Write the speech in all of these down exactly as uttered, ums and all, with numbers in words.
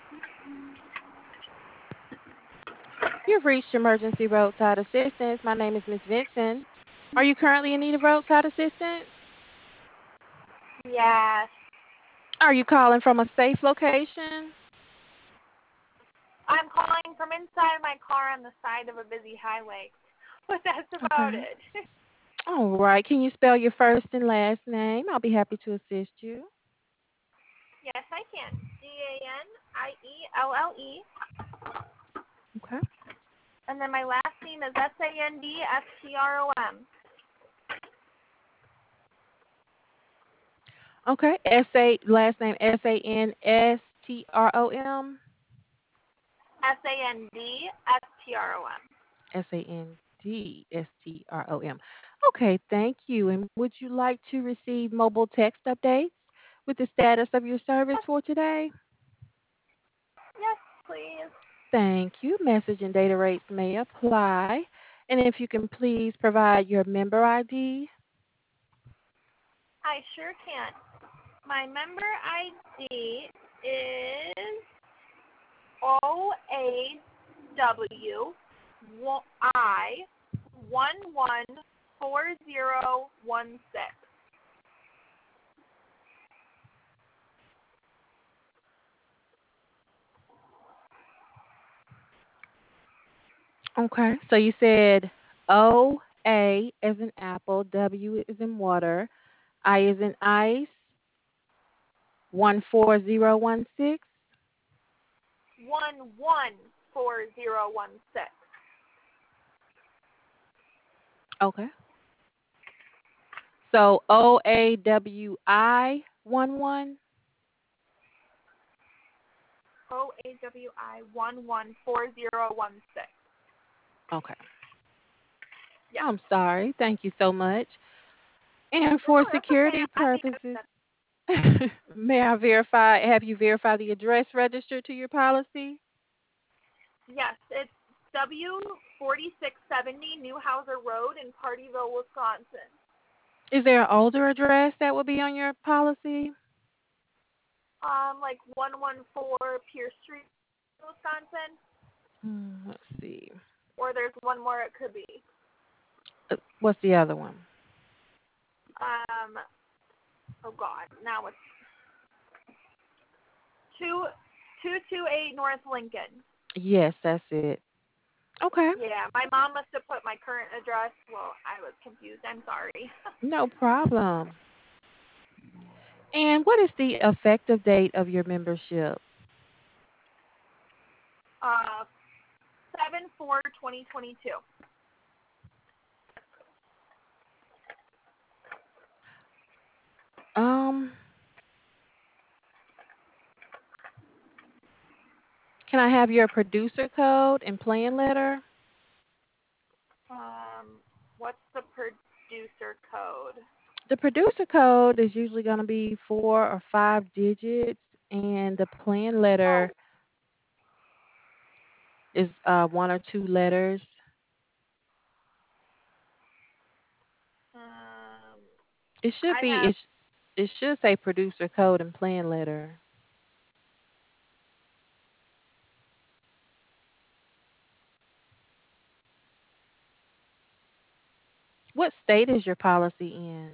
You've reached Emergency Roadside Assistance. My name is Miss Vincent. Are you currently in need of roadside assistance? Yes. Are you calling from a safe location? I'm calling from inside my car on the side of a busy highway. But that's about Okay. it. All right. Can you spell your first and last name? I'll be happy to assist you. Yes, I can. D A N I E L L E. Okay. And then my last name is S A N D S T R O M. Okay. S A last name S A N S T R O M. S A N D S T R O M. S A N D S T R O M. Okay, thank you. And would you like to receive mobile text updates with the status of your service Yes, for today? yes, please. Thank you. Message and data rates may apply. And if you can please provide your member I D. I sure can. My member I D is O A W I one one four zero one six. Okay. So you said O A as in apple, W is in water, I is in ice, one four zero one six. One one four zero one six. Okay. So O A W I one one. O A W I one one four zero one six. Okay. Yes. I'm sorry. Thank you so much. And No, for that's okay. security I think purposes, that's may I verify, have you verified the address registered to your policy? yes. It's W forty six seventy Newhauser Road in Partyville, Wisconsin. Is there an older address that will be on your policy? Um, like one one four Pierce Street, Wisconsin, Hmm, let's see. or there's one more it could be. Uh, What's the other one? Um, oh God, now it's two two two eight North Lincoln. Yes, that's it. Okay. Yeah, my mom must have put my current address. Well, I was confused. I'm sorry. No problem. And what is the effective date of your membership? uh, seven four twenty twenty two. Um, can I have your producer code and plan letter? Um, what's the producer code? The producer code is usually going to be four or five digits, and the plan letter Oh, is uh, one or two letters. um, It should I be. have It, sh- it should say producer code and plan letter. What state is your policy in?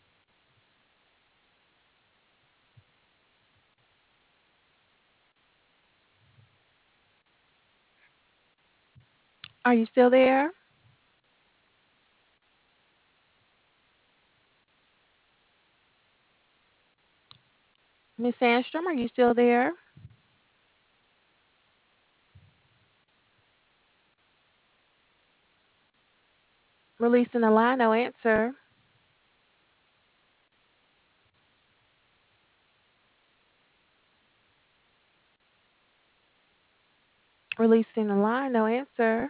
Are you still there? Miss Sandstrom, are you still there? Releasing the line, no answer. Releasing the line, no answer.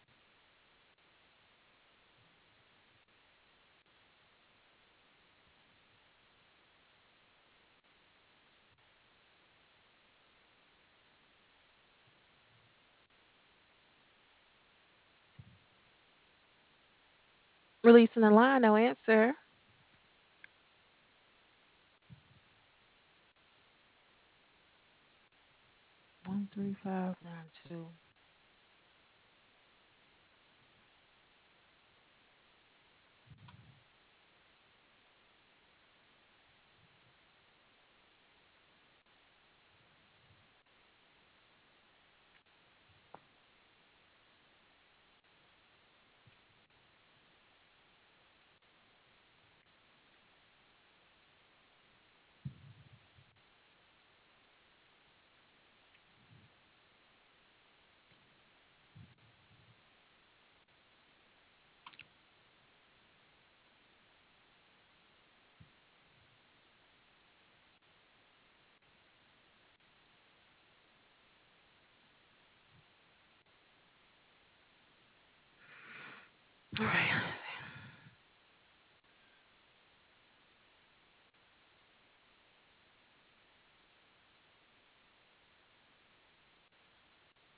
Releasing the line, no answer. One three five nine two. All right.